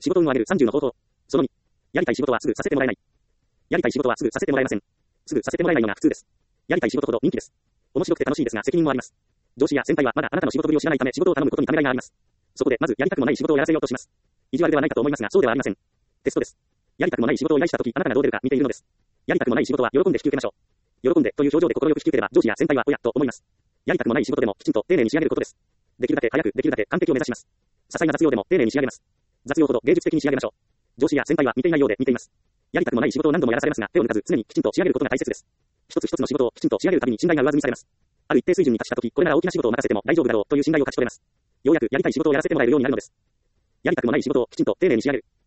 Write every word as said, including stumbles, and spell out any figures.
仕事運を上げるさんじゅうの方法。そのに。やりたい仕事はすぐさせてもらえない。やりたい仕事はすぐさせてもらえません。すぐさせてもらえないのが普通です。やりたい仕事ほど人気です。面白くて楽しいですが責任もあります。上司や先輩はまだあなたの仕事ぶりを知らないため仕事を頼むことにためらいがあります。そこでまずやりたくもない仕事をやらせようとします。意地悪ではないかと思いますがそうではありません。テストです。やりたくもない仕事を依頼したときあなたがどう出るか見ているのです。やりたくもない仕事は喜んで引き受けましょう。喜んでという表情で快く引き受ければ上司や先輩はおやと思います。やりたくもない仕事でもきちんと丁寧に仕上げることです。できるだけ早くできるだけ完璧を目指します。些細な雑用でも丁寧に仕上げます。雑用ほど芸術的に仕上げましょう。上司や先輩は見ていないようで見ています。やりたくもない仕事を何度もやらされますが手を抜かず常にきちんと仕上げることが大切です。一つ一つの仕事をきちんと仕上げるたびに信頼が上積みされます。ある一定水準に達したとき、これなら大きな仕事を任せても大丈夫だろうという信頼を勝ち取れます。ようやくやりたい仕事をやらせてもらえるようになるのです。やりたくもない仕事をきちんと丁寧に仕上げる。